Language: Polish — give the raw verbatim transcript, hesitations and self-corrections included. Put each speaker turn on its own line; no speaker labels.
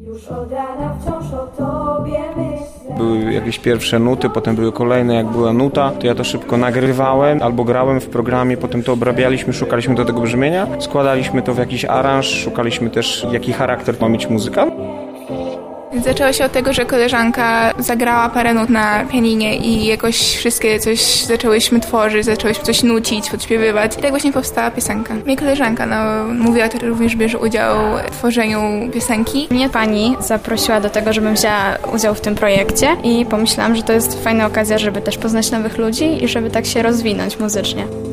Już od rana wciąż o tobie myślę.
Były jakieś pierwsze nuty, potem były kolejne, jak była nuta, to ja to szybko nagrywałem albo grałem w programie, potem to obrabialiśmy, szukaliśmy do tego brzmienia, składaliśmy to w jakiś aranż, szukaliśmy też, jaki charakter ma mieć muzyka.
Zaczęło się od tego, że koleżanka zagrała parę nut na pianinie i jakoś wszystkie coś zaczęłyśmy tworzyć, zaczęłyśmy coś nucić, podśpiewywać. I tak właśnie powstała piosenka. Mnie koleżanka no, mówiła, że również bierze udział w tworzeniu piosenki.
Mnie pani zaprosiła do tego, żebym wzięła udział w tym projekcie i pomyślałam, że to jest fajna okazja, żeby też poznać nowych ludzi i żeby tak się rozwinąć muzycznie.